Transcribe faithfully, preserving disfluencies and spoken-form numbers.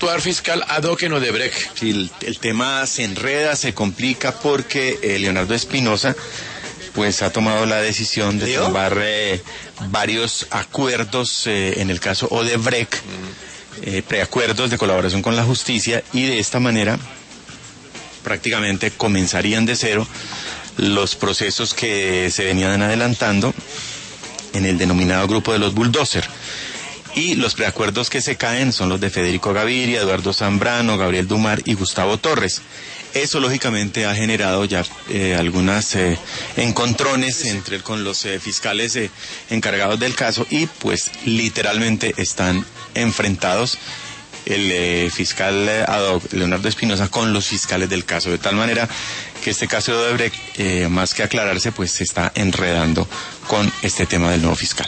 actuar fiscal ad hoc en Odebrecht. Sí, el, el tema se enreda, se complica porque eh, Leonardo Espinosa pues ha tomado la decisión de ¿Leo? tomar eh, varios acuerdos eh, en el caso Odebrecht, eh, preacuerdos de colaboración con la justicia, y de esta manera prácticamente comenzarían de cero los procesos que se venían adelantando en el denominado grupo de los bulldozer. Y los preacuerdos que se caen son los de Federico Gaviria, Eduardo Zambrano, Gabriel Dumar y Gustavo Torres. Eso lógicamente ha generado ya eh, algunas eh, encontrones entre con los eh, fiscales eh, encargados del caso, y pues literalmente están enfrentados el eh, fiscal eh, ad hoc Leonardo Espinosa con los fiscales del caso, de tal manera que este caso de Odebrecht, eh, más que aclararse, pues se está enredando con este tema del nuevo fiscal.